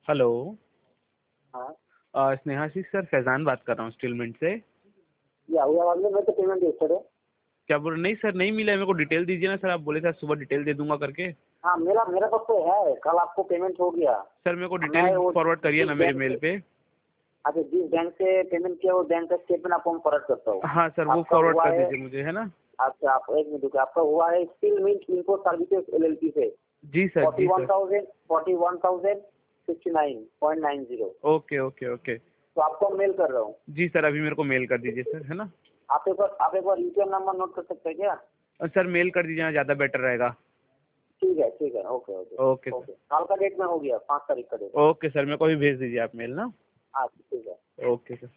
Hello. हाँ। Snehashish sir, Faizan बात कर रहा हूँ स्टीलमेंट से। या हुआ वाले में तो पेमेंट yesterday। क्या बोल रहे? नहीं सर, नहीं मिला है मेरे को। डिटेल दीजिए ना सर, आप बोले थे सुबह डिटेल दे दूंगा करके। हाँ, मेरा मेरे पास तो है, कल आपको पेमेंट हो गया। सर मेरे को मैं डिटेल वो फॉरवर्ड करिए जिस ना मेरे बैंक मेल से पे। अच्छा, जिस बैंक से पेमेंट किया वो बैंक का स्टेटमेंट आपको हम फॉरवर्ड करता हूँ। हाँ सर, वो आपका फॉरवर्ड हुआ कर है। दीजिए मुझे, है ना। अच्छा, आप एक मिनट रुकिए, आपका हुआ है steel milk import services LLP से जी सर, जी सर। 41,059.90। Okay okay okay. तो आपको मेल कर रहा हूँ। जी सर, अभी मेरे को मेल कर दीजिए सर, है ना। आप एक बार UPI नंबर नोट कर सकते हैं क्या? सर मेल कर दीजिए ना, ज़्यादा बेटर रहेगा। ठीक है, ठीक है, okay okay. Okay sir. Okay, कल का डेट में हो गया, 5 तारीख का डेट। ओके सर, मेरे को भी भेज दीजिए आप मेल ना। हाँ, ठीक है। Okay sir.